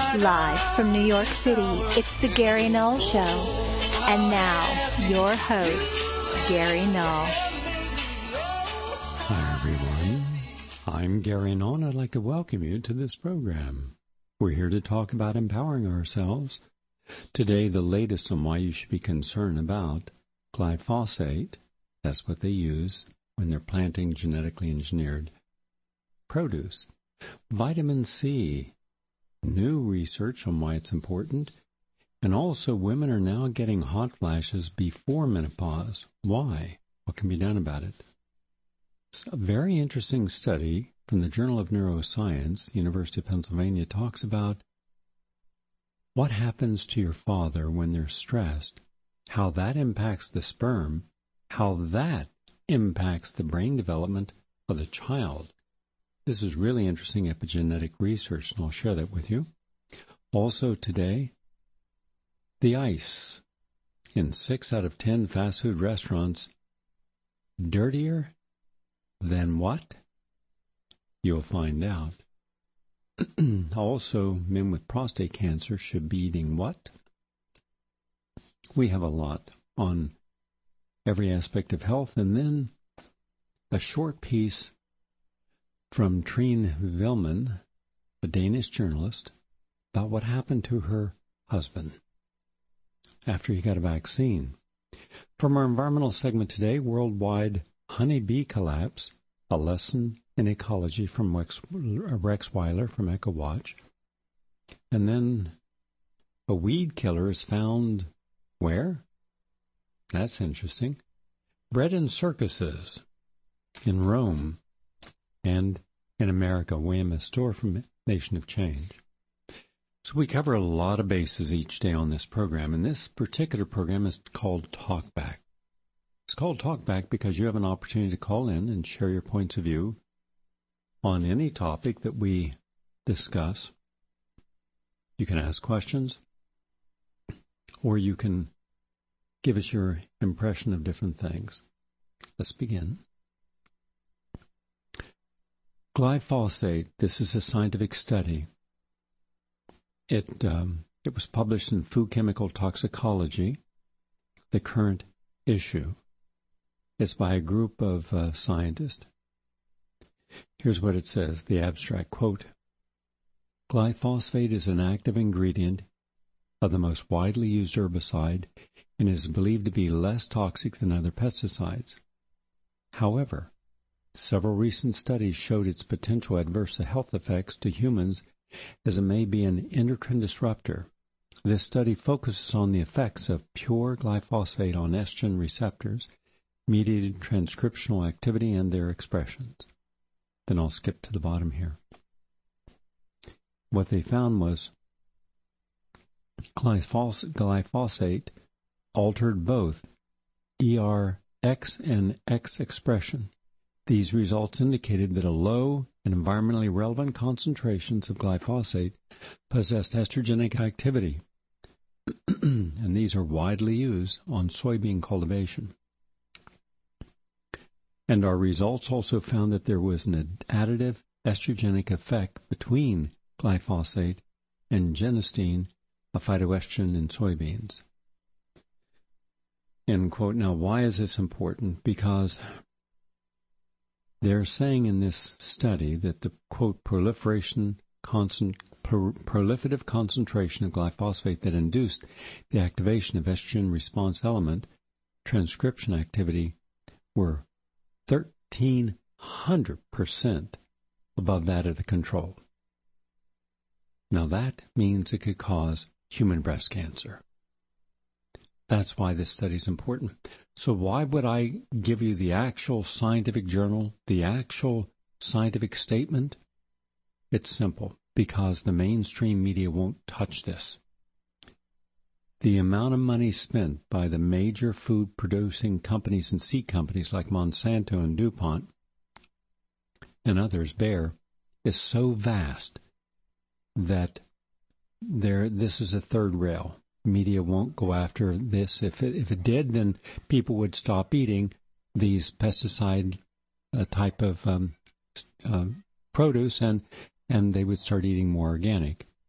Live from New York City, it's the Gary Null Show. And now, your host, Gary Null. Hi, everyone. I'm Gary Null, and I'd like to welcome you to this program. We're here to talk about empowering ourselves. Today, the latest on why you should be concerned about glyphosate. That's what they use when they're planting genetically engineered produce. Vitamin C. New research on why it's important. And also, women are now getting hot flashes before menopause. Why? What can be done about it? It's a very interesting study from the Journal of Neuroscience, University of Pennsylvania, talks about what happens to your father when they're stressed, how that impacts the sperm, how that impacts the brain development of the child. This is really interesting epigenetic research, and I'll share that with you. Also today, the ice in 6 out of 10 fast food restaurants, dirtier than what? You'll find out. Also, men with prostate cancer should be eating what? We have a lot on every aspect of health, and then a short piece from Trine Villman, a Danish journalist, about what happened to her husband after he got a vaccine. From our environmental segment today, worldwide honeybee collapse, a lesson in ecology from Rex Weiler from EcoWatch. And then a weed killer is found where? That's interesting. Bred in circuses in Rome and in America, WMS store from Nation of Change. So we cover a lot of bases each day on this program, and this particular program is called Talkback. It's called Talkback because you have an opportunity to call in and share your points of view on any topic that we discuss. You can ask questions, or you can give us your impression of different things. Let's begin. Glyphosate, this is a scientific study. It was published in Food Chemical Toxicology, the current issue. It's by a group of scientists. Here's what it says, the abstract, quote, glyphosate is an active ingredient of the most widely used herbicide and is believed to be less toxic than other pesticides. However, several recent studies showed its potential adverse health effects to humans as it may be an endocrine disruptor. This study focuses on the effects of pure glyphosate on estrogen receptors, mediated transcriptional activity, and their expressions. Then I'll skip to the bottom here. What they found was glyphosate altered both ERX and X expression. These results indicated that a low and environmentally relevant concentrations of glyphosate possessed estrogenic activity, and these are widely used on soybean cultivation. And our results also found that there was an additive estrogenic effect between glyphosate and genistein, a phytoestrogen in soybeans. End quote. Now, why is this important? Because they're saying in this study that the, quote, proliferative concentration of glyphosate that induced the activation of estrogen response element transcription activity were 1,300% above that of the control. Now that means it could cause human breast cancer. That's why this study is important. So why would I give you the actual scientific journal, the actual scientific statement? It's simple, because the mainstream media won't touch this. The amount of money spent by the major food-producing companies and seed companies like Monsanto and DuPont and others, Bayer, is so vast that this is a third rail. Media won't go after this. If it did, then people would stop eating these pesticide type of produce, and they would start eating more organic.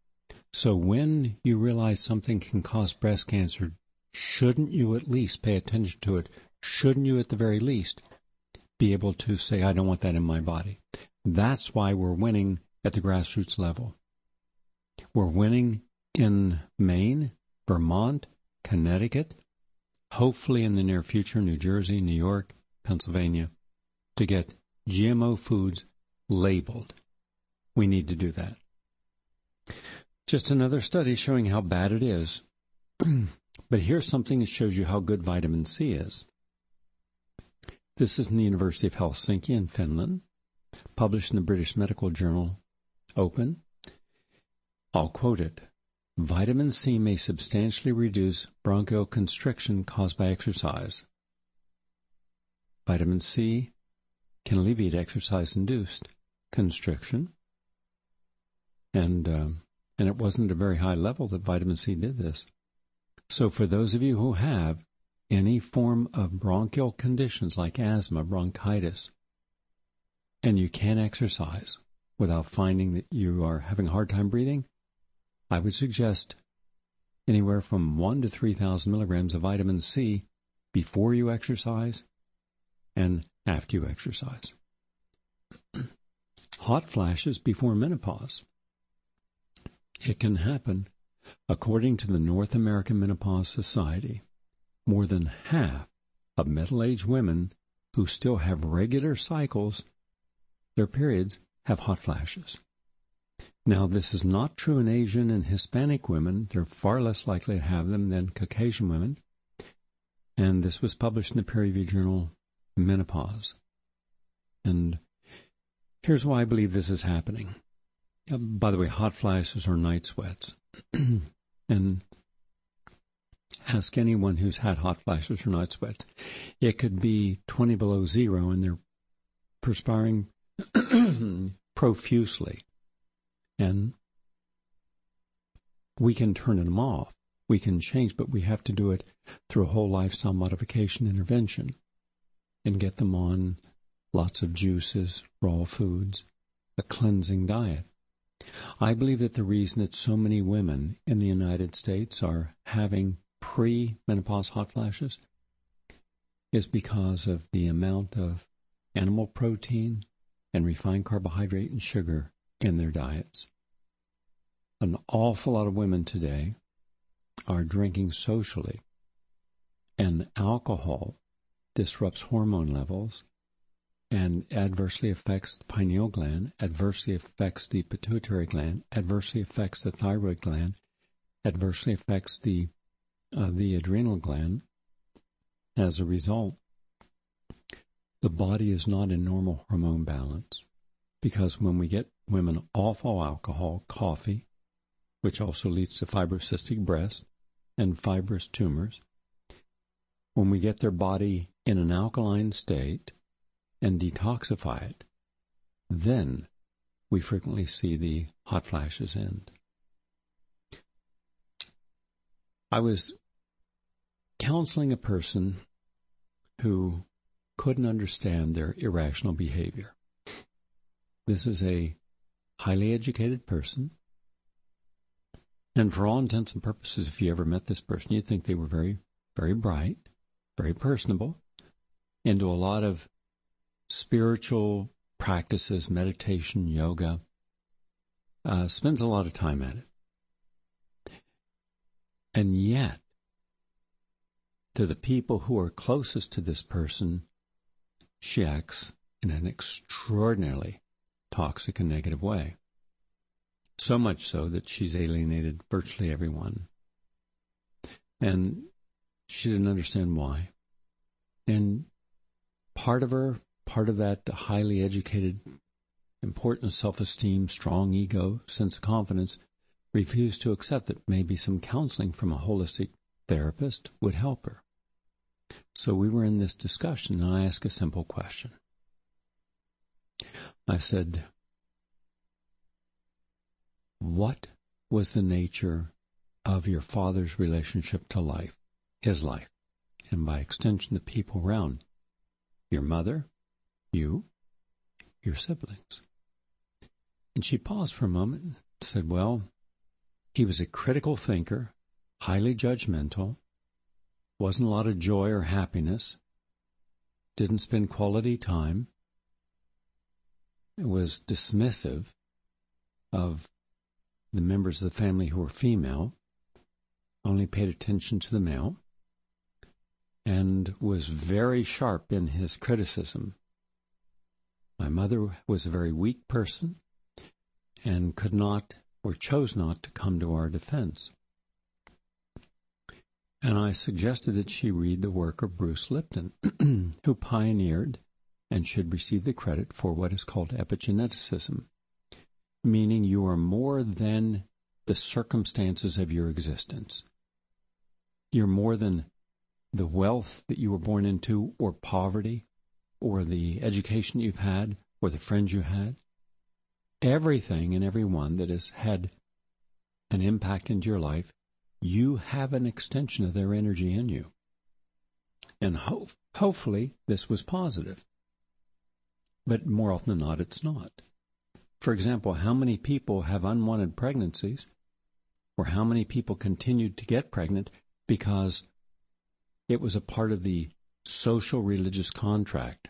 So when you realize something can cause breast cancer, shouldn't you at least pay attention to it? Shouldn't you at the very least be able to say, I don't want that in my body? That's why we're winning at the grassroots level. We're winning in Maine, Vermont, Connecticut, hopefully in the near future, New Jersey, New York, Pennsylvania, to get GMO foods labeled. We need to do that. Just another study showing how bad it is. But here's something that shows you how good vitamin C is. This is from the University of Helsinki in Finland, published in the British Medical Journal, Open. I'll quote it. Vitamin C may substantially reduce bronchial constriction caused by exercise. Vitamin C can alleviate exercise-induced constriction. And it wasn't a very high level that vitamin C did this. So for those of you who have any form of bronchial conditions like asthma, bronchitis, and you can't exercise without finding that you are having a hard time breathing, I would suggest anywhere from 1,000 to 3,000 milligrams of vitamin C before you exercise and after you exercise. Hot flashes before menopause. It can happen. According to the North American Menopause Society, more than half of middle-aged women who still have regular cycles, their periods, have hot flashes. Now, this is not true in Asian and Hispanic women. They're far less likely to have them than Caucasian women. And this was published in the peer-reviewed journal Menopause. And here's why I believe this is happening. By the way, hot flashes are night sweats. And ask anyone who's had hot flashes or night sweats. It could be 20 below zero and they're perspiring profusely. And we can turn them off. We can change, but we have to do it through a whole lifestyle modification intervention and get them on lots of juices, raw foods, a cleansing diet. I believe that the reason that so many women in the United States are having pre-menopause hot flashes is because of the amount of animal protein and refined carbohydrate and sugar in their diets. An awful lot of women today are drinking socially, and alcohol disrupts hormone levels and adversely affects the pineal gland, adversely affects the pituitary gland, adversely affects the thyroid gland, adversely affects the adrenal gland. As a result, the body is not in normal hormone balance, because when we get women off all alcohol, coffee, which also leads to fibrocystic breast and fibrous tumors, when we get their body in an alkaline state and detoxify it, then we frequently see the hot flashes end. I was counseling a person who couldn't understand their irrational behavior. This is a highly educated person, and for all intents and purposes, if you ever met this person, you'd think they were very, very bright, very personable, into a lot of spiritual practices, meditation, yoga, spends a lot of time at it. And yet, to the people who are closest to this person, she acts in an extraordinarily toxic and negative way. So much so that she's alienated virtually everyone. And she didn't understand why. And part of that highly educated, important self-esteem, strong ego, sense of confidence, refused to accept that maybe some counseling from a holistic therapist would help her. So we were in this discussion, and I asked a simple question. I said, what was the nature of your father's relationship to life, his life, and by extension the people around, your mother, you, your siblings? And she paused for a moment and said, well, He was a critical thinker, highly judgmental, wasn't a lot of joy or happiness, didn't spend quality time, was dismissive of the members of the family who were female, only paid attention to the male, and was very sharp in his criticism. My mother was a very weak person and could not or chose not to come to our defense. And I suggested that she read the work of Bruce Lipton, who pioneered and should receive the credit for what is called epigeneticism, meaning you are more than the circumstances of your existence. You're more than the wealth that you were born into, or poverty, or the education you've had, or the friends you had. Everything and everyone that has had an impact into your life, you have an extension of their energy in you. And hopefully this was positive. But more often than not, it's not. For example, how many people have unwanted pregnancies, or how many people continued to get pregnant because it was a part of the social religious contract?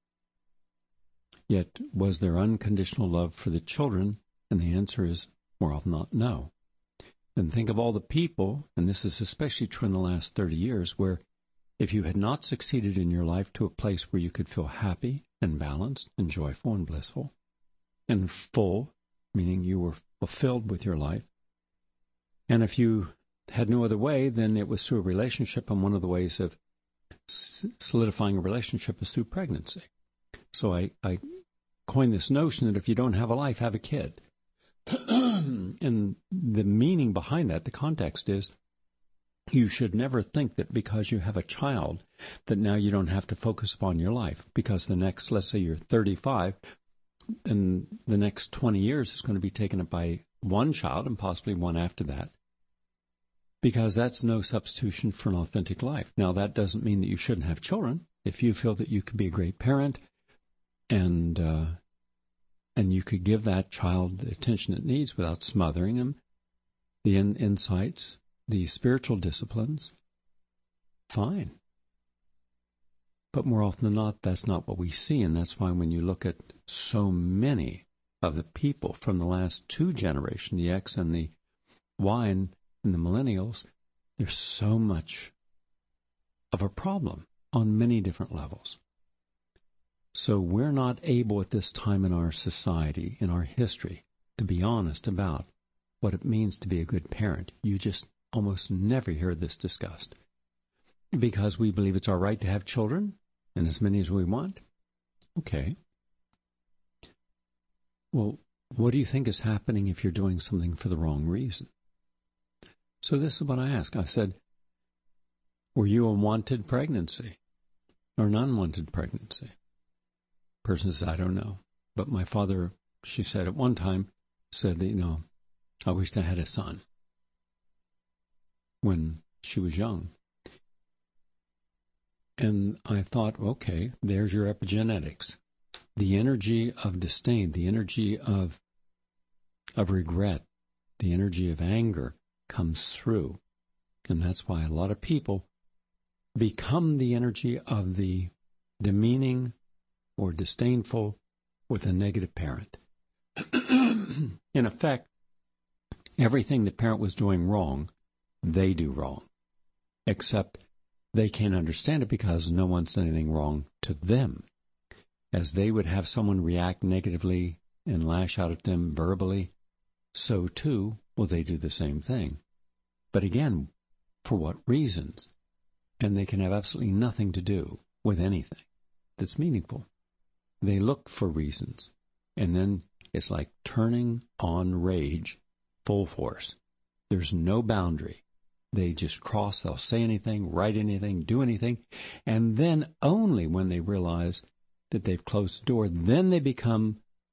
Yet, was there unconditional love for the children? And the answer is, more often than not, no. And think of all the people, and this is especially true in the last 30 years, where if you had not succeeded in your life to a place where you could feel happy and balanced and joyful and blissful and full, meaning you were fulfilled with your life, and if you had no other way, then it was through a relationship, and one of the ways of solidifying a relationship is through pregnancy. So I coined this notion that if you don't have a life, have a kid. And the meaning behind that, the context is, you should never think that because you have a child that now you don't have to focus upon your life, because the next, let's say you're 35, and the next 20 years is going to be taken up by one child and possibly one after that, because that's no substitution for an authentic life. Now, that doesn't mean that you shouldn't have children. If you feel that you could be a great parent and you could give that child the attention it needs without smothering him, the insights, the spiritual disciplines, fine. But more often than not, that's not what we see, and that's why when you look at so many of the people from the last two generations, the X and the Y and the millennials, there's so much of a problem on many different levels. So we're not able at this time in our society, in our history, to be honest about what it means to be a good parent. You just almost never hear this discussed, because we believe it's our right to have children, and as many as we want. Okay. Well, what do you think is happening if you're doing something for the wrong reason? So this is what I asked. I said, were you a wanted pregnancy or an unwanted pregnancy? Person says, I don't know. But my father, she said at one time, said that, I wished I had a son when she was young. And I thought, okay, there's your epigenetics. The energy of disdain, the energy of regret, the energy of anger comes through. And that's why a lot of people become the energy of the demeaning or disdainful with a negative parent. In effect, everything the parent was doing wrong, they do wrong. Except they can't understand it because no one's done anything wrong to them. As they would have someone react negatively and lash out at them verbally, so too will they do the same thing. But again, for what reasons? And they can have absolutely nothing to do with anything that's meaningful. They look for reasons, and then it's like turning on rage full force. There's no boundary. They just cross, they'll say anything, write anything, do anything, and then only when they realize that they've closed the door, then they become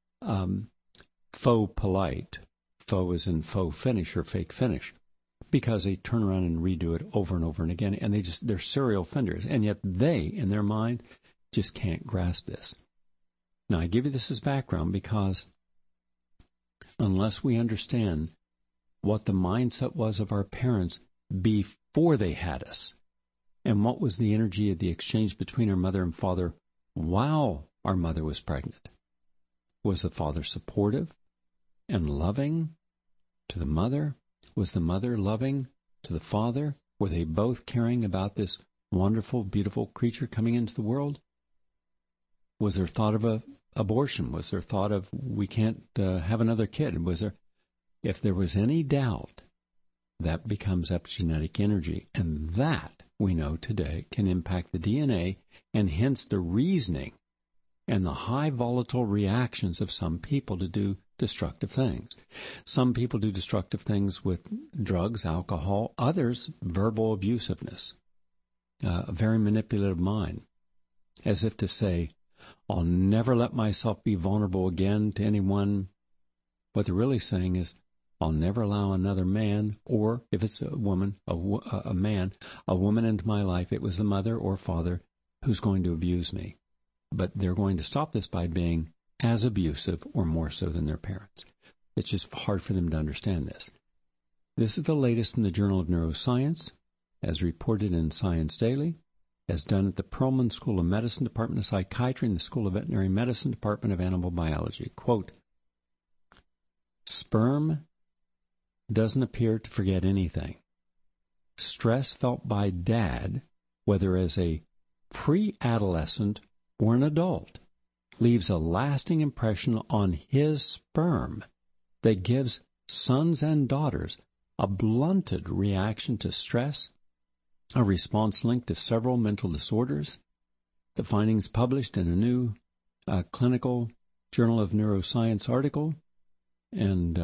faux polite. Faux is in faux finish or fake finish, because they turn around and redo it over and over and again, and they're serial offenders, and yet they, in their mind, just can't grasp this. Now, I give you this as background because unless we understand what the mindset was of our parents before they had us, and what was the energy of the exchange between our mother and father while our mother was pregnant. Was the father supportive and loving to the mother? Was the mother loving to the father? Were they both caring about this wonderful, beautiful creature coming into the world? Was there thought of abortion? Was there thought of we can't have another kid? If there was any doubt, that becomes epigenetic energy, and that, we know today, can impact the DNA and hence the reasoning and the high volatile reactions of some people to do destructive things. Some people do destructive things with drugs, alcohol, others verbal abusiveness, a very manipulative mind, as if to say, I'll never let myself be vulnerable again to anyone. What they're really saying is, I'll never allow another man, or if it's a woman, a man, a woman into my life. It was the mother or father who's going to abuse me. But they're going to stop this by being as abusive or more so than their parents. It's just hard for them to understand this. This is the latest in the Journal of Neuroscience, as reported in Science Daily, as done at the Perelman School of Medicine, Department of Psychiatry, and the School of Veterinary Medicine, Department of Animal Biology. Quote, sperm doesn't appear to forget anything. Stress felt by dad, whether as a pre-adolescent or an adult, leaves a lasting impression on his sperm that gives sons and daughters a blunted reaction to stress, a response linked to several mental disorders. The findings published in a new clinical Journal of Neuroscience article, and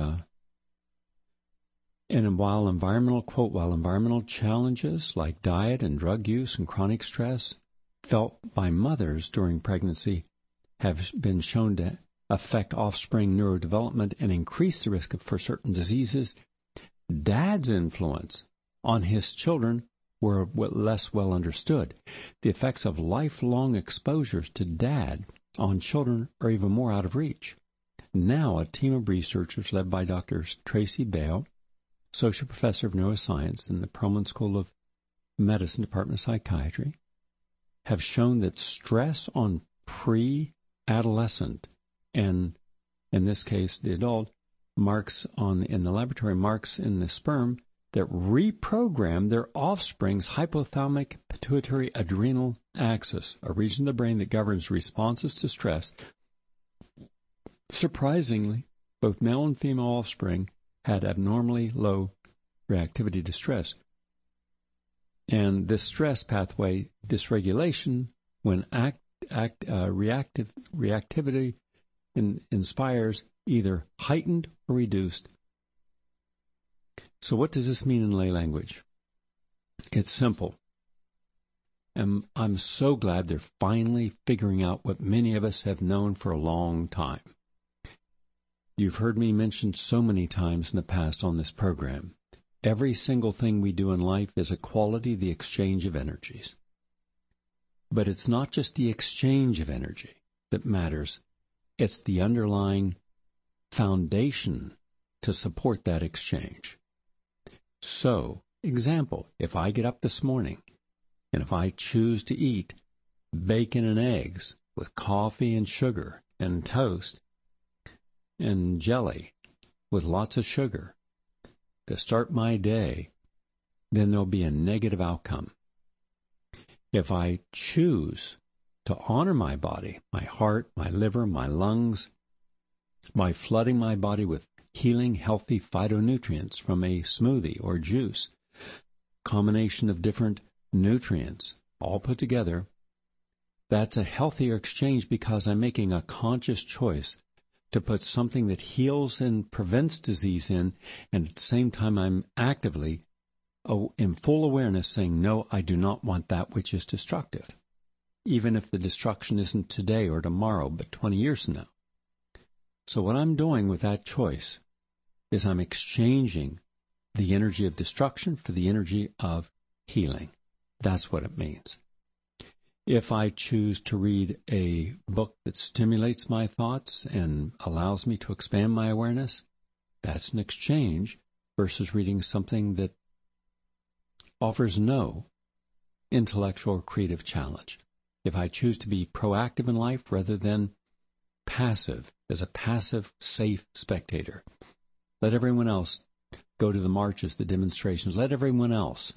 while environmental challenges like diet and drug use and chronic stress felt by mothers during pregnancy have been shown to affect offspring neurodevelopment and increase the risk for certain diseases, dad's influence on his children were less well understood. The effects of lifelong exposures to dad on children are even more out of reach. Now, a team of researchers led by Dr. Tracy Bale, Associate Professor of Neuroscience in the Perelman School of Medicine, Department of Psychiatry, have shown that stress on pre-adolescent, and in this case the adult, in the laboratory marks in the sperm that reprogram their offspring's hypothalamic pituitary adrenal axis, a region of the brain that governs responses to stress. Surprisingly, both male and female offspring had abnormally low reactivity to stress. And this stress pathway dysregulation, when reactivity inspires, either heightened or reduced. So what does this mean in lay language? It's simple. And I'm so glad they're finally figuring out what many of us have known for a long time. You've heard me mention so many times in the past on this program, every single thing we do in life is a quality, the exchange of energies. But it's not just the exchange of energy that matters, it's the underlying foundation to support that exchange. So, example, if I get up this morning and if I choose to eat bacon and eggs with coffee and sugar and toast and jelly with lots of sugar to start my day, then there'll be a negative outcome. If I choose to honor my body, my heart, my liver, my lungs, by flooding my body with healing, healthy phytonutrients from a smoothie or juice, combination of different nutrients, all put together, that's a healthier exchange because I'm making a conscious choice to put something that heals and prevents disease in, and at the same time I'm actively, in full awareness, saying, no, I do not want that which is destructive, even if the destruction isn't today or tomorrow, but 20 years from now. So what I'm doing with that choice is I'm exchanging the energy of destruction for the energy of healing. That's what it means. If I choose to read a book that stimulates my thoughts and allows me to expand my awareness, that's an exchange versus reading something that offers no intellectual or creative challenge. If I choose to be proactive in life rather than passive, as a passive, safe spectator, let everyone else go to the marches, the demonstrations, let everyone else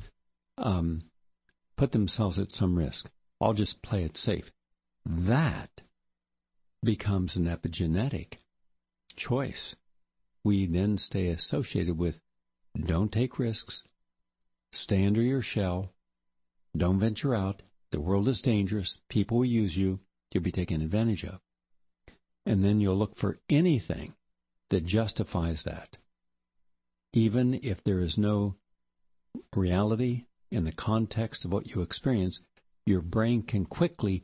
put themselves at some risk. I'll just play it safe. That becomes an epigenetic choice. We then stay associated with don't take risks, stay under your shell, don't venture out, the world is dangerous, people will use you, you'll be taken advantage of. And then you'll look for anything that justifies that. Even if there is no reality in the context of what you experience, your brain can quickly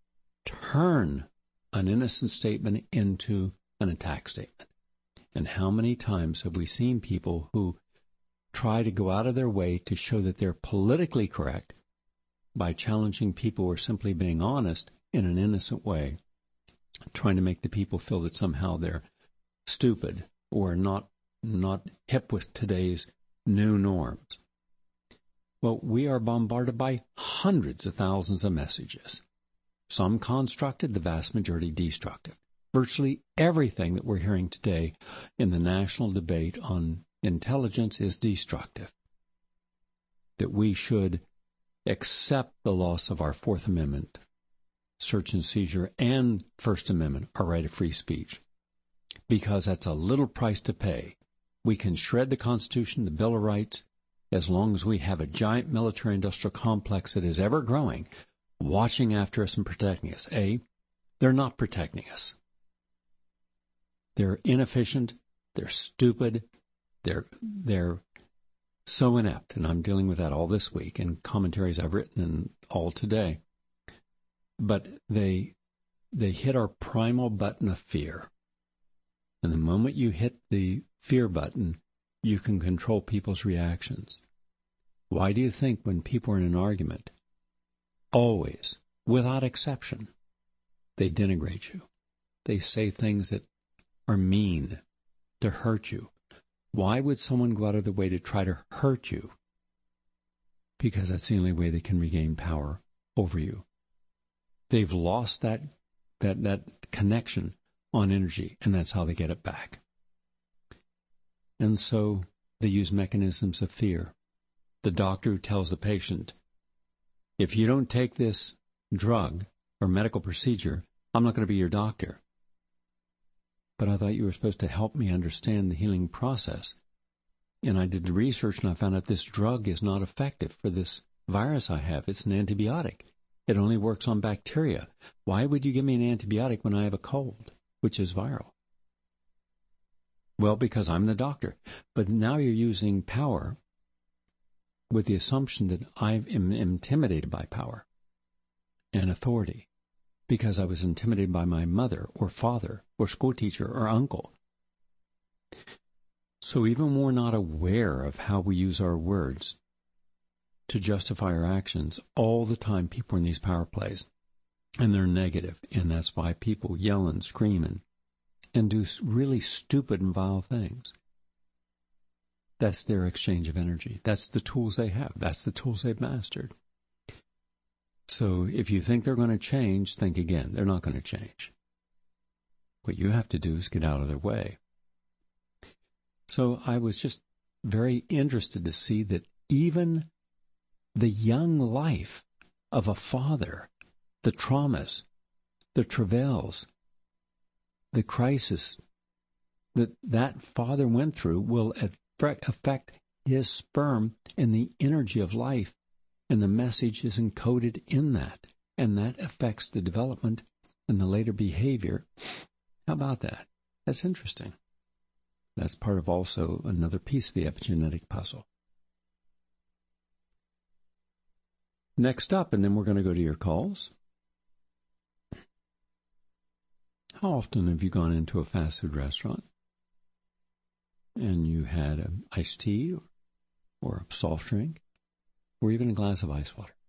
turn an innocent statement into an attack statement. And how many times have we seen people who try to go out of their way to show that they're politically correct by challenging people who are simply being honest in an innocent way, trying to make the people feel that somehow they're stupid or not hip with today's new norms? Well, we are bombarded by hundreds of thousands of messages, some constructed, the vast majority destructive. Virtually everything that we're hearing today in the national debate on intelligence is destructive. That we should accept the loss of our Fourth Amendment, search and seizure, and First Amendment, our right of free speech, because that's a little price to pay. We can shred the Constitution, the Bill of Rights, as long as we have a giant military-industrial complex that is ever growing, watching after us and protecting us. They're not protecting us. They're inefficient, they're stupid, they're so inept, and I'm dealing with that all this week in commentaries I've written and all today. But they hit our primal button of fear. And the moment you hit the fear button, you can control people's reactions. Why do you think when people are in an argument, always, without exception, they denigrate you? They say things that are mean to hurt you. Why would someone go out of their way to try to hurt you? Because that's the only way they can regain power over you. They've lost that connection on energy, and that's how they get it back. And so they use mechanisms of fear. The doctor who tells the patient, if you don't take this drug or medical procedure, I'm not going to be your doctor. But I thought you were supposed to help me understand the healing process. And I did the research and I found out this drug is not effective for this virus I have. It's an antibiotic. It only works on bacteria. Why would you give me an antibiotic when I have a cold, which is viral? Well, because I'm the doctor. But now you're using power with the assumption that I am intimidated by power and authority because I was intimidated by my mother or father or school teacher or uncle. So even when we're not aware of how we use our words to justify our actions, all the time people are in these power plays, and they're negative, and that's why people yell and scream and do really stupid and vile things. That's their exchange of energy. That's the tools they have. That's the tools they've mastered. So if you think they're going to change, think again. They're not going to change. What you have to do is get out of their way. So I was just very interested to see that even the young life of a father, the traumas, the travails, the crisis that father went through will affect his sperm and the energy of life, and the message is encoded in that, and that affects the development and the later behavior. How about that? That's interesting. That's part of also another piece of the epigenetic puzzle. Next up, and then we're going to go to your calls. How often have you gone into a fast food restaurant and you had an iced tea or a soft drink or even a glass of ice water?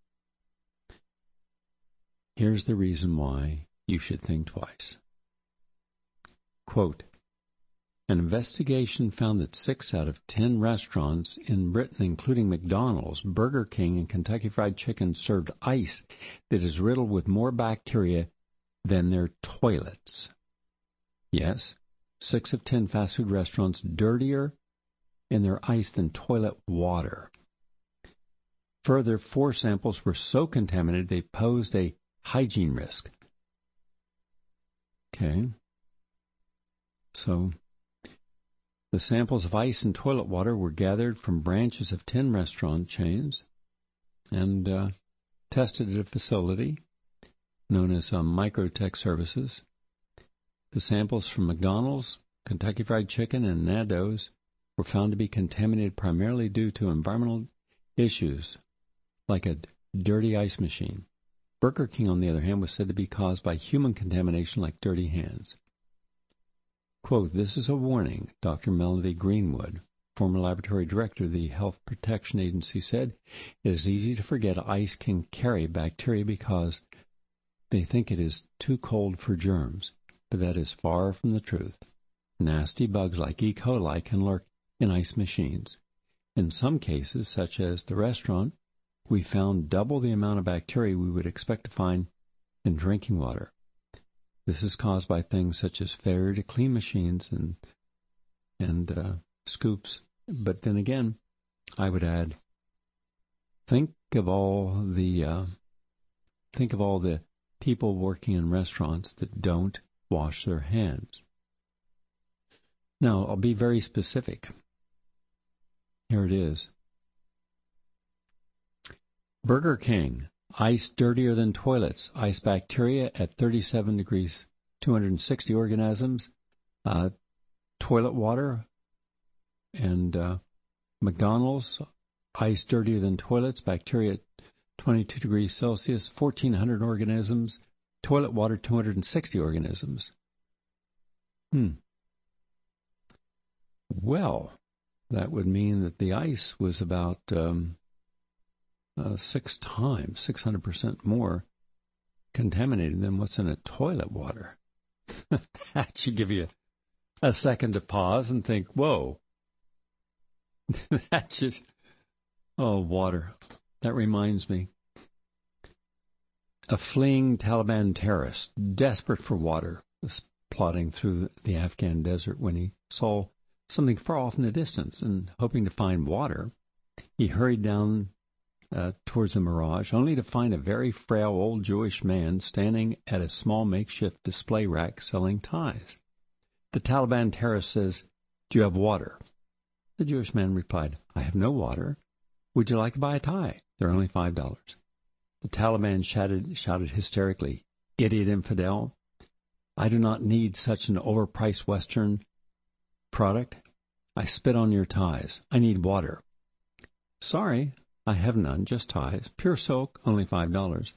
Here's the reason why you should think twice. Quote, An investigation found that 6 out of 10 restaurants in Britain, including McDonald's, Burger King, and Kentucky Fried Chicken, served ice that is riddled with more bacteria than their toilets. Yes, 6 of 10 fast food restaurants dirtier in their ice than toilet water. Further, 4 samples were so contaminated they posed a hygiene risk. Okay. So, the samples of ice and toilet water were gathered from branches of 10 restaurant chains and tested at a facility known as Microtech Services. The samples from McDonald's, Kentucky Fried Chicken, and Nando's were found to be contaminated primarily due to environmental issues like a dirty ice machine. Burger King, on the other hand, was said to be caused by human contamination like dirty hands. Quote, "This is a warning," Dr. Melody Greenwood, former laboratory director of the Health Protection Agency, said. "It is easy to forget ice can carry bacteria because they think it is too cold for germs, but that is far from the truth. Nasty bugs like E. coli can lurk in ice machines. In some cases, such as the restaurant, we found double the amount of bacteria we would expect to find in drinking water. This is caused by things such as failure to clean machines and scoops. But then again, I would add, think of all the people working in restaurants that don't wash their hands. Now, I'll be very specific. Here it is. Burger King, ice dirtier than toilets, ice bacteria at 37 degrees, 260 organisms, toilet water, and McDonald's, ice dirtier than toilets, bacteria at 22 degrees Celsius, 1,400 organisms, toilet water, 260 organisms. Well, that would mean that the ice was about 600% more contaminated than what's in a toilet water. That should give you a second to pause and think, whoa. That's just, water. That reminds me. A fleeing Taliban terrorist, desperate for water, was plodding through the Afghan desert when he saw something far off in the distance, and hoping to find water, he hurried down towards the mirage, only to find a very frail old Jewish man standing at a small makeshift display rack selling ties. The Taliban terrorist says, "Do you have water?" The Jewish man replied, "I have no water. Would you like to buy a tie? They're only $5. The Taliban shouted hysterically, "Idiot infidel! I do not need such an overpriced Western product. I spit on your ties. I need water." "Sorry, I have none, just ties. Pure silk, only $5.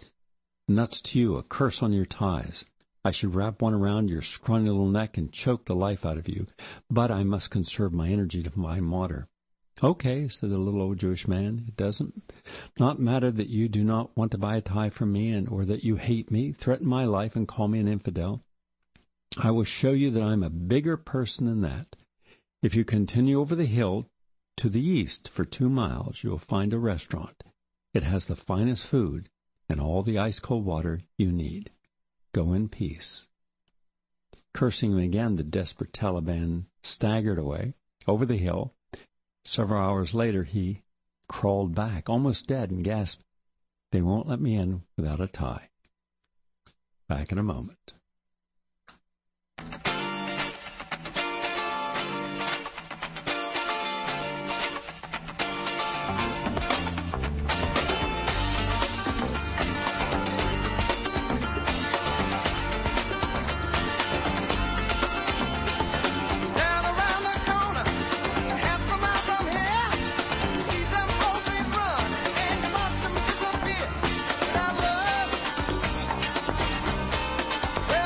"Nuts to you, a curse on your ties. I should wrap one around your scrawny little neck and choke the life out of you, but I must conserve my energy to find water." "Okay," said the little old Jewish man. "It does not matter that you do not want to buy a tie from me, or that you hate me, threaten my life, and call me an infidel. I will show you that I am a bigger person than that. If you continue over the hill to the east for 2 miles, you will find a restaurant. It has the finest food and all the ice-cold water you need. Go in peace." Cursing him again, the desperate Taliban staggered away over the hill. Several hours later, he crawled back, almost dead, and gasped, "They won't let me in without a tie." Back in a moment. Well,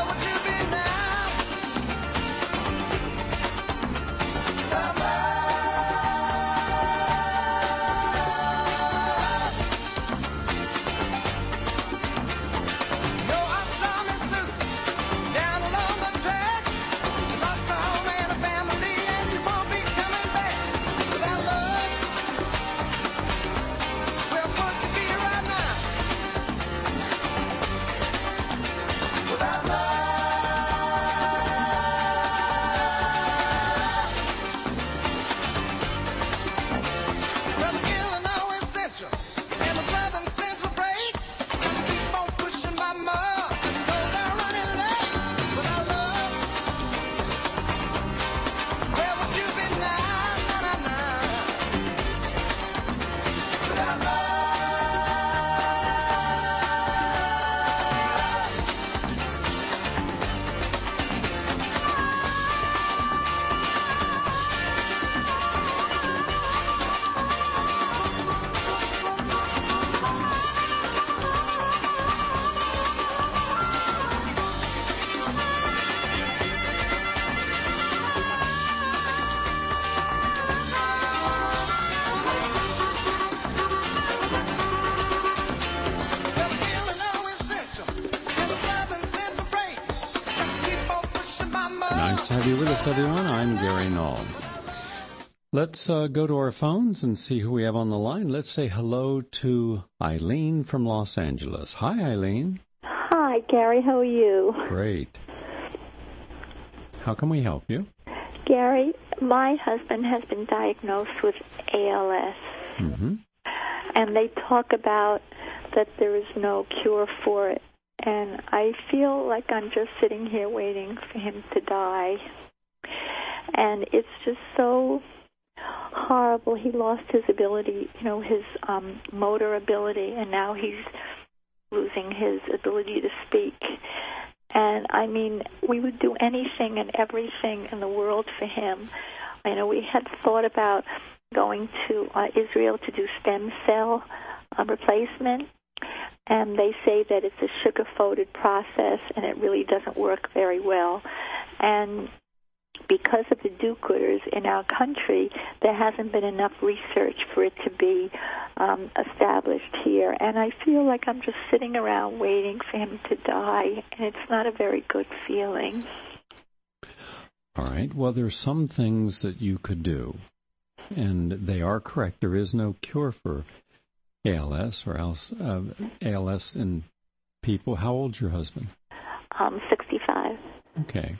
Nice to have you with us, everyone. I'm Gary Null. Let's go to our phones and see who we have on the line. Let's say hello to Eileen from Los Angeles. Hi, Eileen. Hi, Gary. How are you? Great. How can we help you? Gary, my husband has been diagnosed with ALS. Mm-hmm. And they talk about that there is no cure for it. And I feel like I'm just sitting here waiting for him to die. And it's just so horrible. He lost his ability, his motor ability, and now he's losing his ability to speak. And, I mean, we would do anything and everything in the world for him. We had thought about going to Israel to do stem cell replacement. And they say that it's a sugar-coated process, and it really doesn't work very well. And because of the do-gooders in our country, there hasn't been enough research for it to be established here. And I feel like I'm just sitting around waiting for him to die, and it's not a very good feeling. All right. Well, there's some things that you could do, and they are correct. There is no cure for ALS or else ALS in people. How old's your husband? 65. Okay.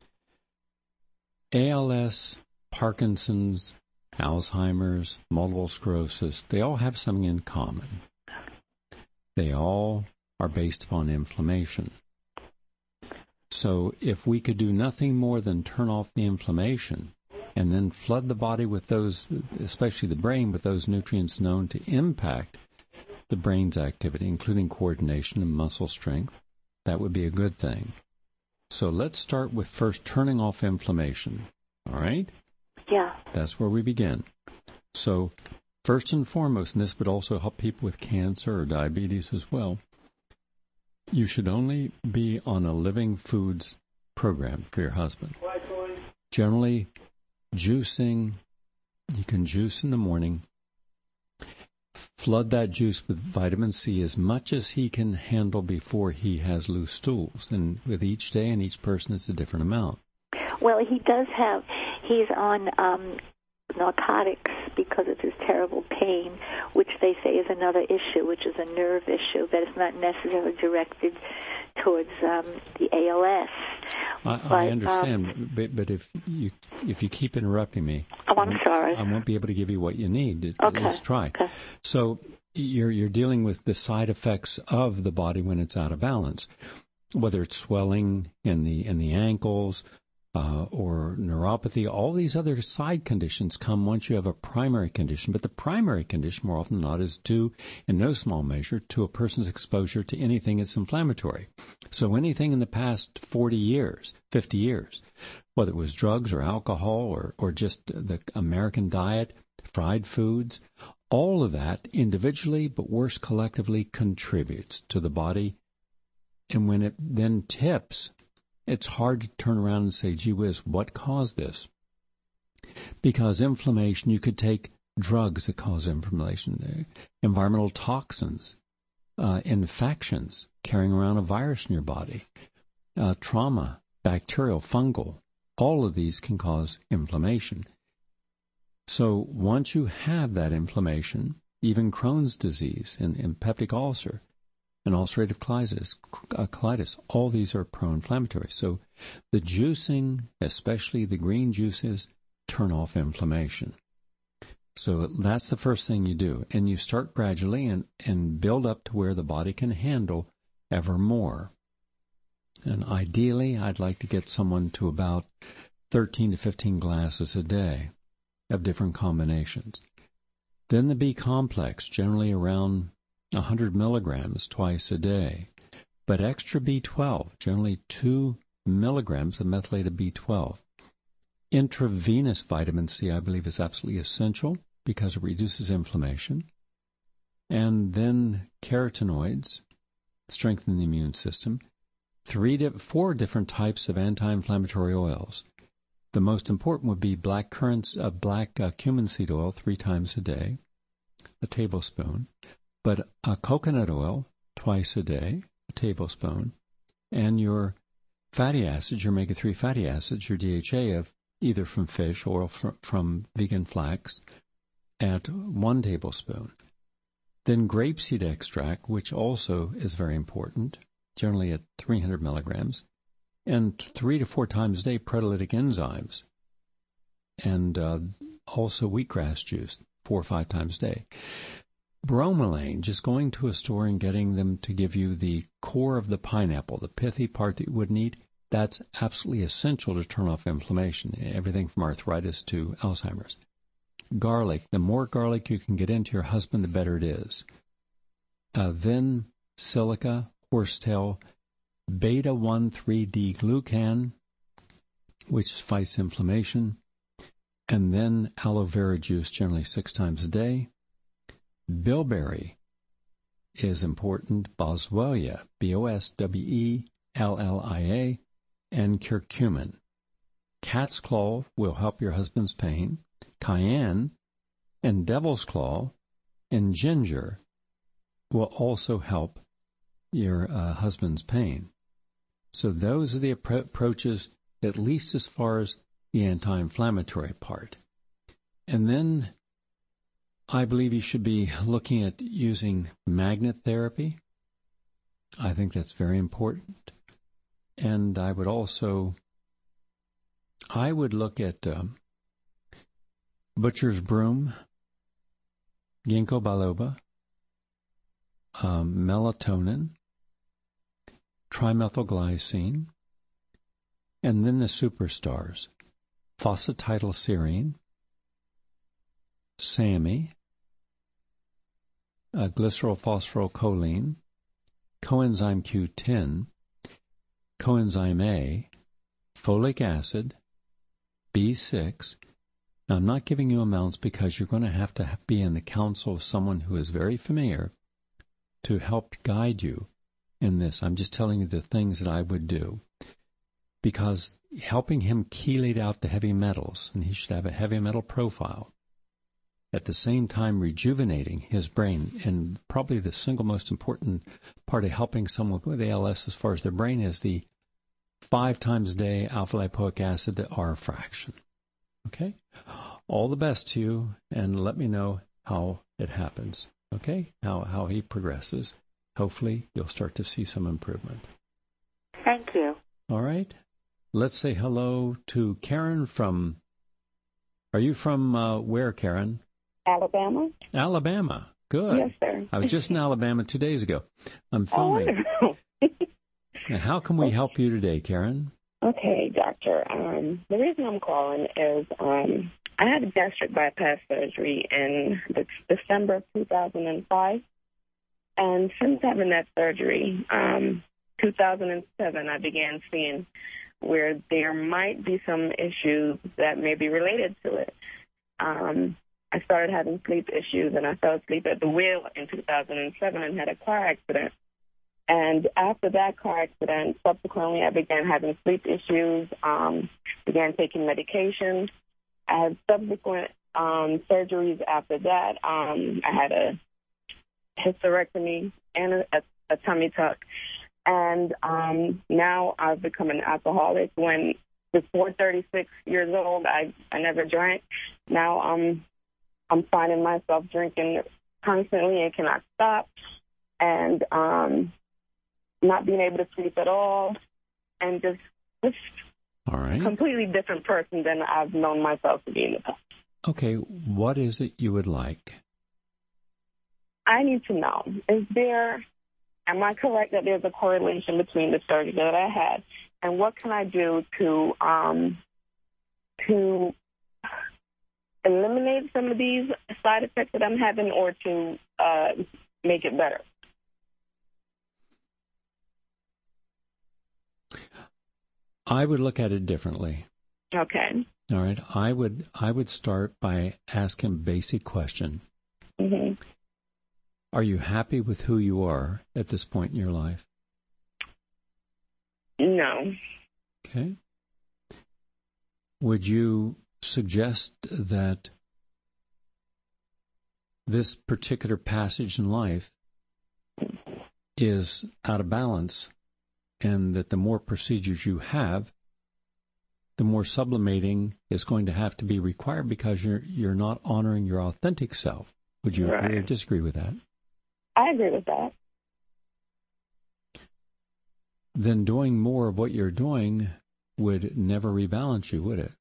ALS, Parkinson's, Alzheimer's, multiple sclerosis, they all have something in common. They all are based upon inflammation. So if we could do nothing more than turn off the inflammation and then flood the body with those, especially the brain, with those nutrients known to impact the brain's activity, including coordination and muscle strength, that would be a good thing. So let's start with first turning off inflammation, all right? Yeah. That's where we begin. So first and foremost, and this would also help people with cancer or diabetes as well, you should only be on a living foods program for your husband. Generally, juicing, you can juice in the morning. Flood that juice with vitamin C as much as he can handle before he has loose stools. And with each day and each person, it's a different amount. Well, he's on narcotics because of his terrible pain, which they say is another issue, which is a nerve issue, that is not necessarily directed towards the ALS. I understand, but if you keep interrupting me, I'm sorry. I won't be able to give you what you need. Okay. At least try. Okay. So you're dealing with the side effects of the body when it's out of balance, whether it's swelling in the ankles or neuropathy. All these other side conditions come once you have a primary condition, but the primary condition more often than not is due, in no small measure, to a person's exposure to anything that's inflammatory. So anything in the past 40 years, 50 years, whether it was drugs or alcohol or just the American diet, fried foods, all of that individually, but worse collectively, contributes to the body. And when it then tips, it's hard to turn around and say, gee whiz, what caused this? Because inflammation, you could take drugs that cause inflammation, environmental toxins, infections, carrying around a virus in your body, trauma, bacterial, fungal, all of these can cause inflammation. So once you have that inflammation, even Crohn's disease and peptic ulcer, and ulcerative colitis, all these are pro-inflammatory. So the juicing, especially the green juices, turn off inflammation. So that's the first thing you do. And you start gradually and build up to where the body can handle ever more. And ideally, I'd like to get someone to about 13 to 15 glasses a day of different combinations. Then the B complex, generally around 100 milligrams twice a day. But extra B12, generally 2 milligrams of methylated B12. Intravenous vitamin C, I believe, is absolutely essential because it reduces inflammation. And then carotenoids, strengthen the immune system. 4 different types of anti-inflammatory oils. The most important would be black cumin seed oil 3 times a day, a tablespoon. But coconut oil twice a day, a tablespoon, and your fatty acids, your omega-3 fatty acids, your DHA, of either from fish or from vegan flax at 1 tablespoon. Then grapeseed extract, which also is very important, generally at 300 milligrams, and 3 to 4 times a day proteolytic enzymes, and also wheatgrass juice 4 or 5 times a day. Bromelain, just going to a store and getting them to give you the core of the pineapple, the pithy part that you wouldn't eat, that's absolutely essential to turn off inflammation, everything from arthritis to Alzheimer's. Garlic, the more garlic you can get into your husband, the better it is. Then silica, horsetail, beta-1,3-D-glucan, which fights inflammation, and then aloe vera juice, generally 6 times a day. Bilberry is important, boswellia, Boswellia, and curcumin. Cat's claw will help your husband's pain. Cayenne and devil's claw and ginger will also help your husband's pain. So those are the approaches, at least as far as the anti-inflammatory part. And then I believe you should be looking at using magnet therapy. I think that's very important. And I would look at butcher's broom, ginkgo biloba, melatonin, trimethylglycine, and then the superstars, phosphatidylserine, SAMe, glycerylphosphorylcholine, coenzyme Q10, coenzyme A, folic acid, B6. Now, I'm not giving you amounts because you're going to have be in the counsel of someone who is very familiar to help guide you in this. I'm just telling you the things that I would do, because helping him chelate out the heavy metals, and he should have a heavy metal profile, at the same time rejuvenating his brain. And probably the single most important part of helping someone with ALS as far as their brain is the 5 times a day alpha-lipoic acid, the R fraction. Okay? All the best to you, and let me know how it happens. Okay? How he progresses. Hopefully you'll start to see some improvement. Thank you. All right. Let's say hello to Karen from... Are you from where, Karen? Alabama. Alabama. Good. Yes, sir. I was just in Alabama 2 days ago. I'm filming. Oh, Now, how can we help you today, Karen? okay, doctor. The reason I'm calling is I had a gastric bypass surgery in December of 2005. And since having that surgery, 2007, I began seeing where there might be some issues that may be related to it. I started having sleep issues, and I fell asleep at the wheel in 2007 and had a car accident. And after that car accident, subsequently, I began having sleep issues, began taking medications. I had subsequent surgeries after that. I had a hysterectomy and a tummy tuck. And now I've become an alcoholic. When before 36 years old, I never drank. Now I'm finding myself drinking constantly and cannot stop, and not being able to sleep at all, and just all right. Completely different person than I've known myself to be in the past. Okay, what is it you would like? I need to know, am I correct that there's a correlation between the surgery that I had, and what can I do to eliminate some of these side effects that I'm having, or to make it better? I would look at it differently. Okay. All right. I would start by asking a basic question. Mm-hmm. Are you happy with who you are at this point in your life? No. Okay. Would you suggest that this particular passage in life is out of balance and that the more procedures you have, the more sublimating is going to have to be required because you're not honoring your authentic self. Would you agree or disagree with that? I agree with that. Then doing more of what you're doing would never rebalance you, would it?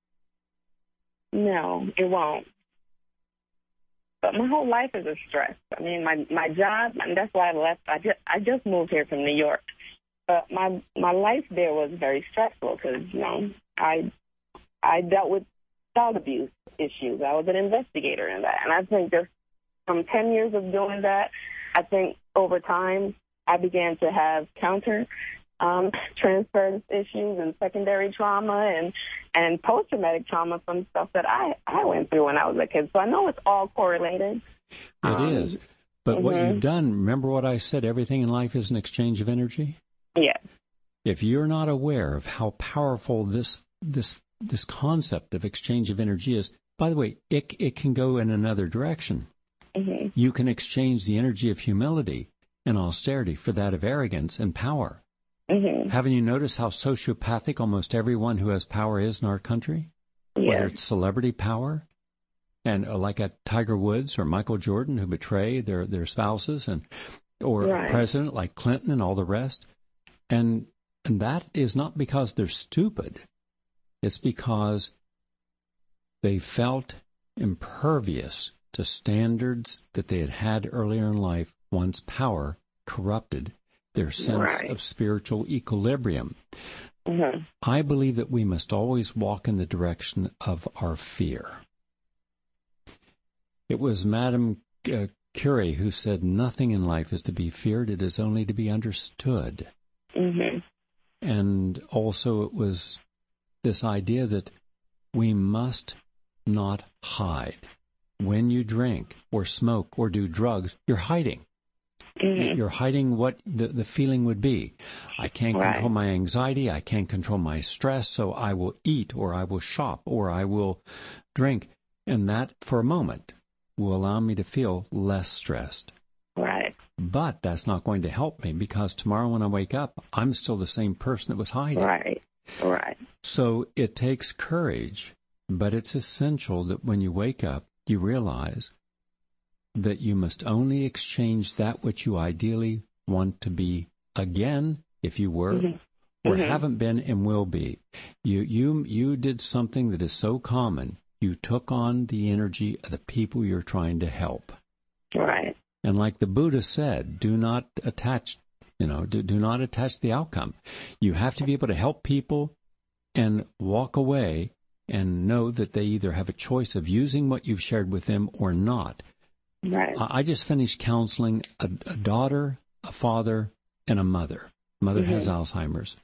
No, it won't. But my whole life is a stress. I mean, my job, and that's why I left. I just moved here from New York. But my life there was very stressful because, you know, I dealt with child abuse issues. I was an investigator in that. And I think just from 10 years of doing that, I think over time I began to have counter transference issues and secondary trauma and post-traumatic trauma from stuff that I went through when I was a kid. So I know it's all correlated. It is. But what you've done, remember what I said, everything in life is an exchange of energy? Yeah. If you're not aware of how powerful this concept of exchange of energy is, by the way, it can go in another direction. Mm-hmm. You can exchange the energy of humility and austerity for that of arrogance and power. Mm-hmm. Haven't you noticed how sociopathic almost everyone who has power is in our country? Yeah. Whether it's celebrity power, and like at Tiger Woods or Michael Jordan, who betray their spouses, or a president like Clinton and all the rest. And that is not because they're stupid. It's because they felt impervious to standards that they had earlier in life once power corrupted their sense of spiritual equilibrium. Mm-hmm. I believe that we must always walk in the direction of our fear. It was Madame Curie who said, nothing in life is to be feared, it is only to be understood. Mm-hmm. And also it was this idea that we must not hide. When you drink or smoke or do drugs, you're hiding. Mm-hmm. You're hiding what the feeling would be. I can't control my anxiety. I can't control my stress, so I will eat or I will shop or I will drink. And that, for a moment, will allow me to feel less stressed. Right. But that's not going to help me because tomorrow when I wake up, I'm still the same person that was hiding. Right. So it takes courage, but it's essential that when you wake up, you realize that you must only exchange that which you ideally want to be again, if you were, or haven't been and will be. You did something that is so common. You took on the energy of the people you're trying to help. Right. And like the Buddha said, do not attach the outcome. You have to be able to help people and walk away and know that they either have a choice of using what you've shared with them or not. Right. I just finished counseling a daughter, a father, and a mother. Mother has Alzheimer's.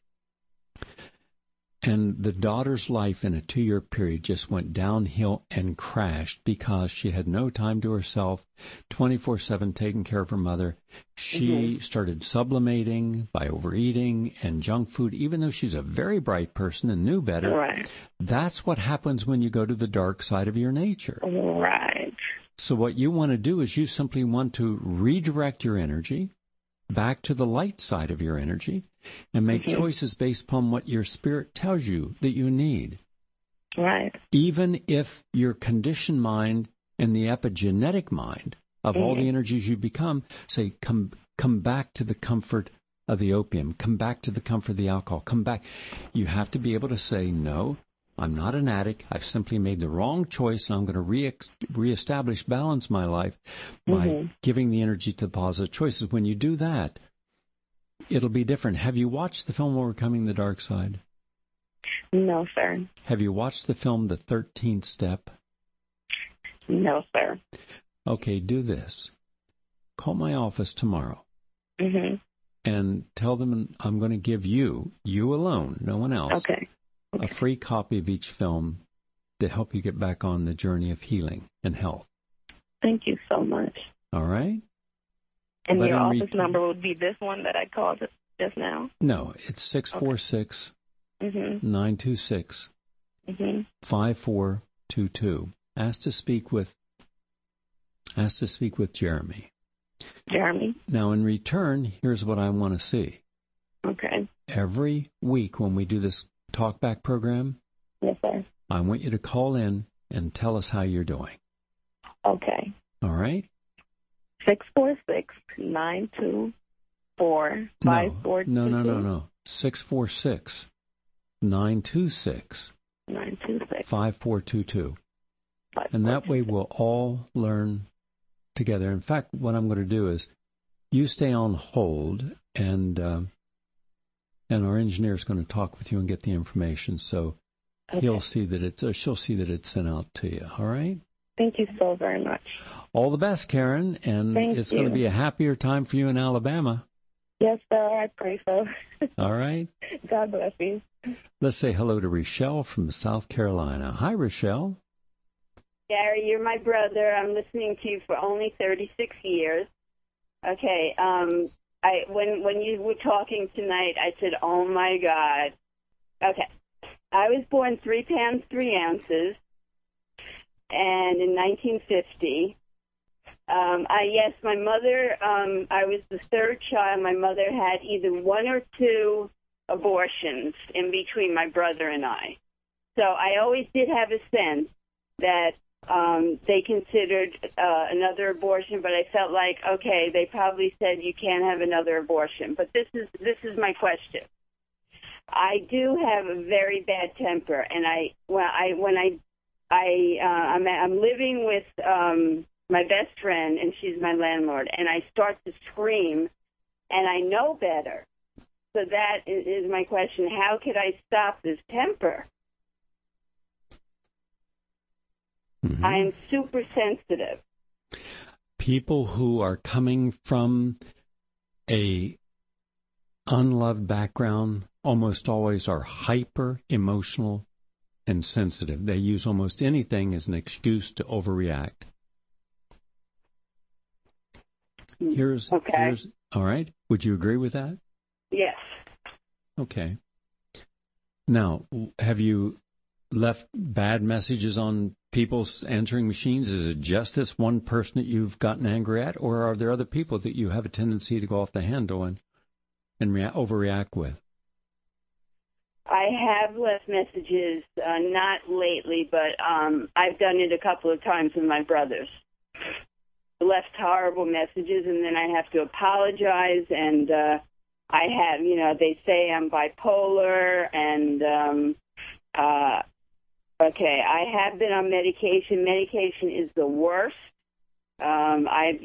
And the daughter's life in a 2-year period just went downhill and crashed because she had no time to herself, 24/7 taking care of her mother. She started sublimating by overeating and junk food, even though she's a very bright person and knew better. Right. That's what happens when you go to the dark side of your nature. Right. So what you want to do is you simply want to redirect your energy back to the light side of your energy and make choices based upon what your spirit tells you that you need. Right. Even if your conditioned mind and the epigenetic mind of all the energies you become say, come back to the comfort of the opium, come back to the comfort of the alcohol, come back. You have to be able to say, no, I'm not an addict. I've simply made the wrong choice, and I'm going to reestablish balance in my life by giving the energy to the positive choices. When you do that, it'll be different. Have you watched the film Overcoming the Dark Side? No, sir. Have you watched the film The 13th Step? No, sir. Okay, do this. Call my office tomorrow and tell them I'm going to give you alone, no one else, a free copy of each film to help you get back on the journey of healing and health. Thank you so much. All right? And your office number would be this one that I called just now? No, it's 646-926-5422. Ask to speak with Jeremy. Jeremy. Now, in return, here's what I want to see. Okay. Every week when we do this talkback program, Yes, sir. I want you to call in and tell us how you're doing. Okay. All right? 646-924-5422. No. 646-926. 926. 5422. And that way we'll all learn together. In fact, what I'm going to do is you stay on hold, and our engineer is going to talk with you and get the information. So he'll see that she'll see that it's sent out to you. All right? Thank you so very much. All the best, Karen. And it's going to be a happier time for you in Alabama. Yes, sir. I pray so. All right? God bless you. Let's say hello to Rochelle from South Carolina. Hi, Rochelle. Gary, you're my brother. I'm listening to you for only 36 years. Okay, when you were talking tonight, I said, oh, my God. Okay, I was born 3 pounds, 3 ounces, and in 1950. Yes, my mother, I was the third child. My mother had either 1 or 2 abortions in between my brother and I. So I always did have a sense that they considered another abortion, but I felt like, okay, they probably said you can't have another abortion. But this is my question. I do have a very bad temper, and I'm living with my best friend, and she's my landlord, and I start to scream, and I know better. So that is my question. How could I stop this temper? Mm-hmm. I am super sensitive. People who are coming from a unloved background almost always are hyper emotional and sensitive. They use almost anything as an excuse to overreact. Here's all right. Would you agree with that? Yes. Okay. Now, have you left bad messages on people's answering machines? Is it just this one person that you've gotten angry at, or are there other people that you have a tendency to go off the handle and overreact with? I have left messages, not lately, but I've done it a couple of times with my brothers. Left horrible messages, and then I have to apologize, and I have, they say I'm bipolar, and okay, I have been on medication. Medication is the worst. A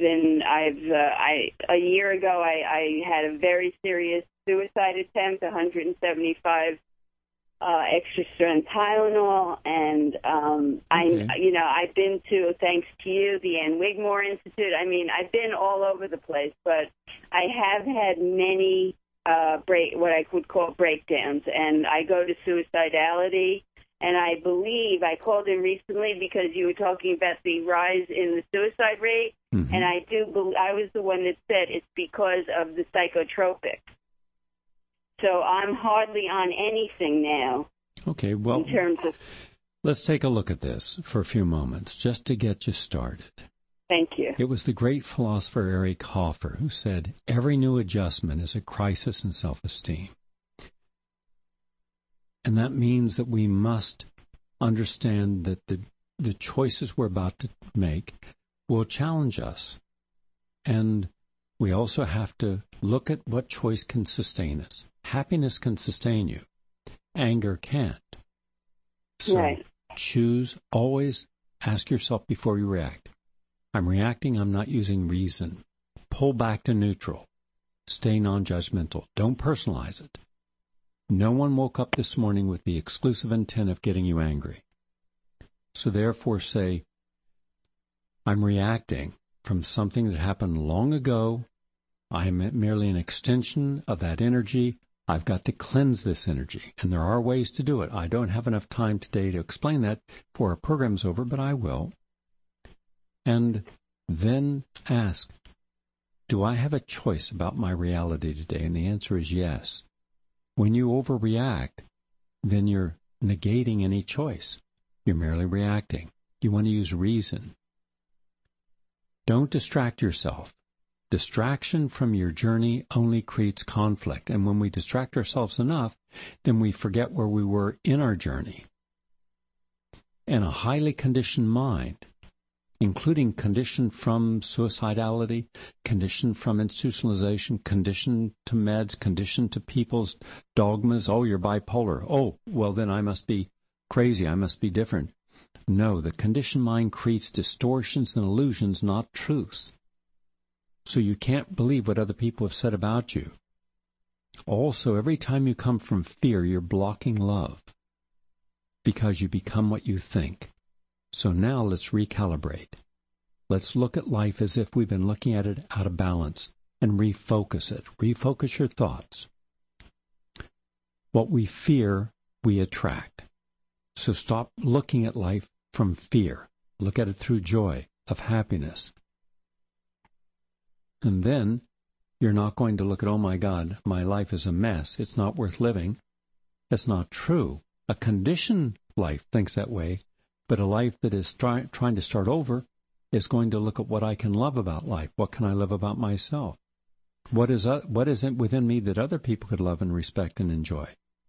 year ago, I had a very serious suicide attempt, 175 extra strength Tylenol, and I've been to, thanks to you, the Ann Wigmore Institute. I mean, I've been all over the place, but I have had many what I would call breakdowns, and I go to suicidality. And I believe I called in recently because you were talking about the rise in the suicide rate, mm-hmm. and I was the one that said it's because of the psychotropic. So I'm hardly on anything now. Okay, well, in terms of, let's take a look at this for a few moments, just to get you started. Thank you. It was the great philosopher Eric Hoffer who said, every new adjustment is a crisis in self-esteem. And that means that we must understand that the choices we're about to make will challenge us. And we also have to look at what choice can sustain us. Happiness can sustain you. Anger can't. So right. Choose, always ask yourself before you react. I'm reacting, I'm not using reason. Pull back to neutral. Stay non-judgmental. Don't personalize it. No one woke up this morning with the exclusive intent of getting you angry. So therefore say, I'm reacting from something that happened long ago. I am merely an extension of that energy. I've got to cleanse this energy, and there are ways to do it. I don't have enough time today to explain that before our program's over, but I will. And then ask, do I have a choice about my reality today? And the answer is yes. When you overreact, then you're negating any choice. You're merely reacting. You want to use reason. Don't distract yourself. Distraction from your journey only creates conflict. And when we distract ourselves enough, then we forget where we were in our journey. And a highly conditioned mind, including conditioned from suicidality, conditioned from institutionalization, conditioned to meds, conditioned to people's dogmas. Oh, you're bipolar. Oh, well, then I must be crazy. I must be different. No, the conditioned mind creates distortions and illusions, not truths. So you can't believe what other people have said about you. Also, every time you come from fear, you're blocking love because you become what you think. So now let's recalibrate. Let's look at life as if we've been looking at it out of balance and refocus it. Refocus your thoughts. What we fear, we attract. So stop looking at life from fear. Look at it through joy, of happiness. And then you're not going to look at, oh my God, my life is a mess. It's not worth living. That's not true. A conditioned life thinks that way, but a life that is trying to start over is going to look at what I can love about life. What can I love about myself? What is it within me that other people could love and respect and enjoy?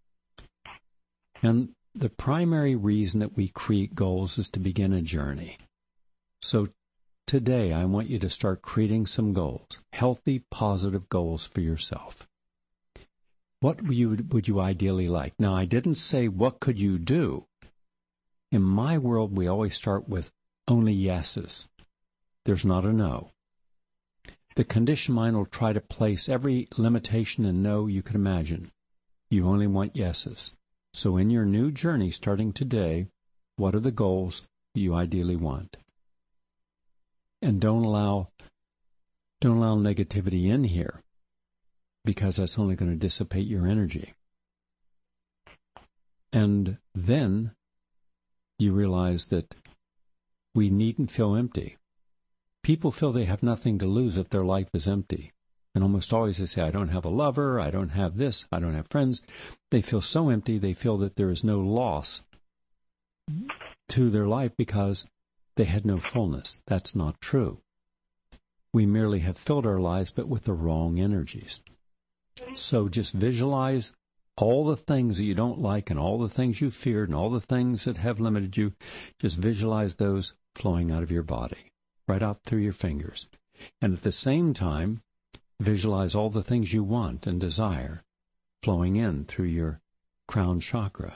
And the primary reason that we create goals is to begin a journey. So today, I want you to start creating some goals, healthy, positive goals for yourself. What would you ideally like? Now, I didn't say what could you do. In my world, we always start with only yeses. There's not a no. The conditioned mind will try to place every limitation and no you can imagine. You only want yeses. So in your new journey starting today, what are the goals you ideally want? And don't allow negativity in here, because that's only going to dissipate your energy. And then you realize that we needn't feel empty. People feel they have nothing to lose if their life is empty. And almost always they say, I don't have a lover, I don't have this, I don't have friends. They feel so empty, they feel that there is no loss to their life because they had no fullness. That's not true. We merely have filled our lives, but with the wrong energies. So just visualize all the things that you don't like and all the things you feared and all the things that have limited you. Just visualize those flowing out of your body, right out through your fingers. And at the same time, visualize all the things you want and desire flowing in through your crown chakra.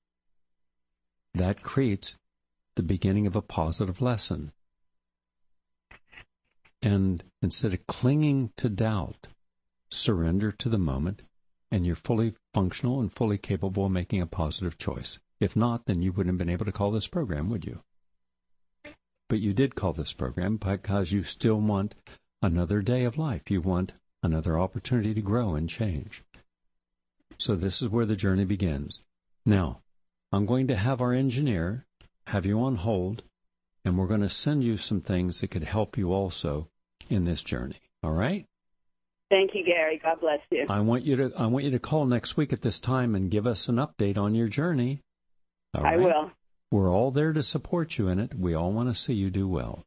That creates the beginning of a positive lesson. And instead of clinging to doubt, surrender to the moment, and you're fully functional and fully capable of making a positive choice. If not, then you wouldn't have been able to call this program, would you? But you did call this program because you still want another day of life. You want another opportunity to grow and change. So this is where the journey begins. Now, I'm going to have our engineer have you on hold, and we're going to send you some things that could help you also in this journey. All right? Thank you, Gary. God bless you. I want you to call next week at this time and give us an update on your journey. All right? I will. We're all there to support you in it. We all want to see you do well.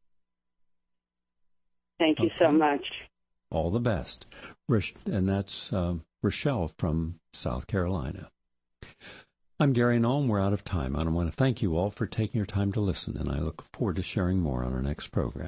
Thank you so much. All the best. And that's Rochelle from South Carolina. I'm Gary Null. We're out of time. And I want to thank you all for taking your time to listen, and I look forward to sharing more on our next program.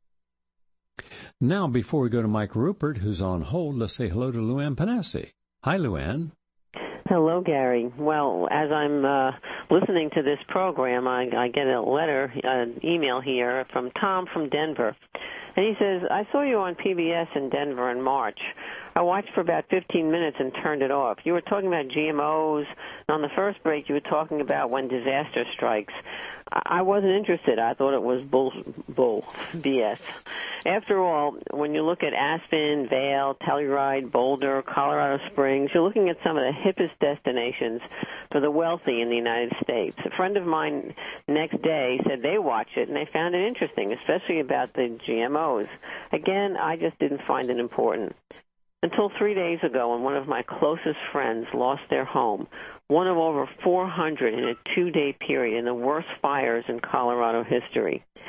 Now, before we go to Mike Rupert, who's on hold, let's say hello to Luann Panassi. Hi, Luann. Hello, Gary. Well, as I'm listening to this program, I get an email here from Tom from Denver. And he says, I saw you on PBS in Denver in March. I watched for about 15 minutes and turned it off. You were talking about GMOs, and on the first break you were talking about when disaster strikes. I wasn't interested. I thought it was bull, BS. After all, when you look at Aspen, Vail, Telluride, Boulder, Colorado Springs, you're looking at some of the hippest destinations for the wealthy in the United States. A friend of mine next day said they watched it and they found it interesting, especially about the GMOs. Again, I just didn't find it important. Until 3 days ago, when one of my closest friends lost their home, one of over 400 in a 2-day period in the worst fires in Colorado history.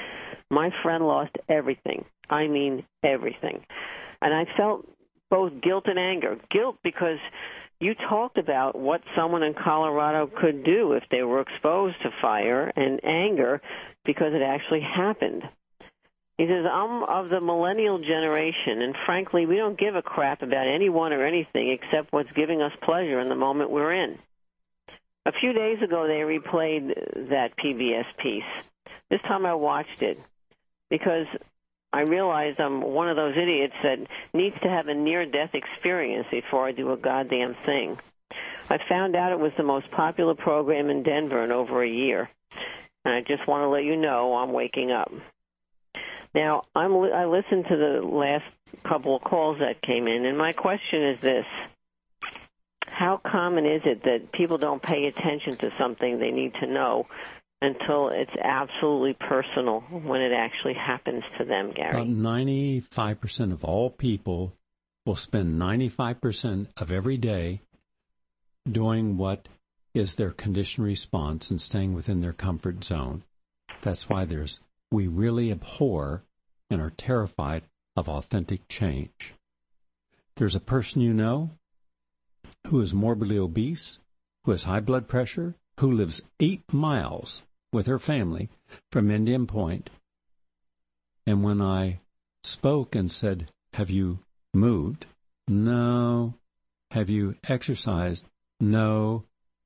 My friend lost everything. I mean everything. And I felt both guilt and anger. Guilt because you talked about what someone in Colorado could do if they were exposed to fire, and anger because it actually happened. He says, I'm of the millennial generation, and frankly, we don't give a crap about anyone or anything except what's giving us pleasure in the moment we're in. A few days ago, they replayed that PBS piece. This time I watched it because I realized I'm one of those idiots that needs to have a near-death experience before I do a goddamn thing. I found out it was the most popular program in Denver in over a year, and I just want to let you know I'm waking up. Now, I listened to the last couple of calls that came in, and my question is this. How common is it that people don't pay attention to something they need to know until it's absolutely personal when it actually happens to them, Gary? About 95% of all people will spend 95% of every day doing what is their conditioned response and staying within their comfort zone. That's why we really abhor and are terrified of authentic change. There's a person you know who is morbidly obese, who has high blood pressure, who lives 8 miles with her family from Indian Point. And when I spoke and said, have you moved? No. Have you exercised? No.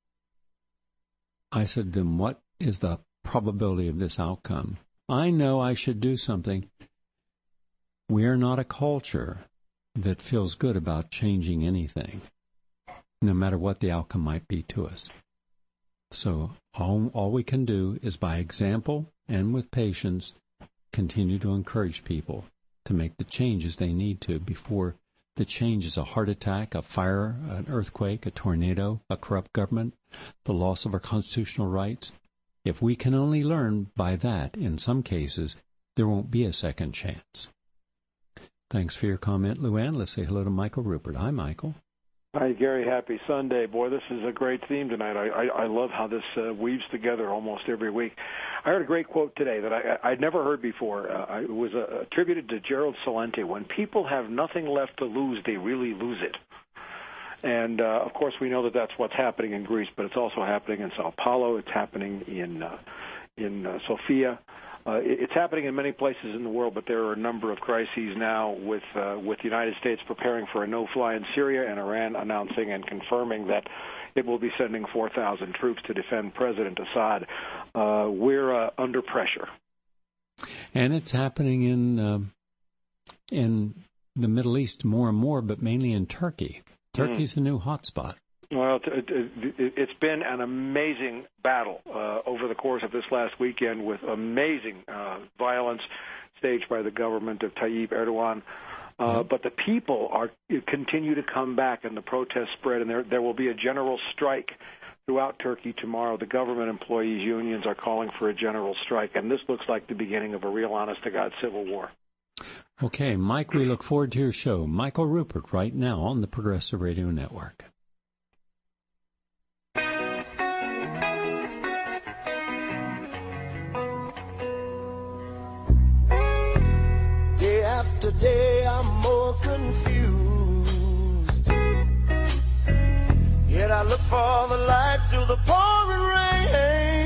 I said, then what is the probability of this outcome? I know I should do something. We are not a culture that feels good about changing anything, no matter what the outcome might be to us. So all we can do is, by example and with patience, continue to encourage people to make the changes they need to before the change is a heart attack, a fire, an earthquake, a tornado, a corrupt government, the loss of our constitutional rights. If we can only learn by that, in some cases, there won't be a second chance. Thanks for your comment, Luann. Let's say hello to Michael Rupert. Hi, Michael. Hi, Gary. Happy Sunday. Boy, this is a great theme tonight. I love how this weaves together almost every week. I heard a great quote today that I'd never heard before. It was attributed to Gerald Celente. When people have nothing left to lose, they really lose it. And, of course, we know that that's what's happening in Greece, but it's also happening in Sao Paulo. It's happening in Sofia. It's happening in many places in the world, but there are a number of crises now with the United States preparing for a no-fly in Syria and Iran announcing and confirming that it will be sending 4,000 troops to defend President Assad. We're under pressure. And it's happening in the Middle East more and more, but mainly in Turkey. Turkey's a new hotspot. Well, it's been an amazing battle over the course of this last weekend with amazing violence staged by the government of Tayyip Erdogan. But the people continue to come back, and the protests spread, and there will be a general strike throughout Turkey tomorrow. The government employees' unions are calling for a general strike, and this looks like the beginning of a real honest-to-God civil war. Okay, Mike, we look forward to your show. Michael Rupert, right now on the Progressive Radio Network. Today I'm more confused, yet I look for the light through the pouring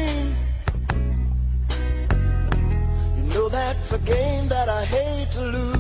rain. You know that's a game that I hate to lose.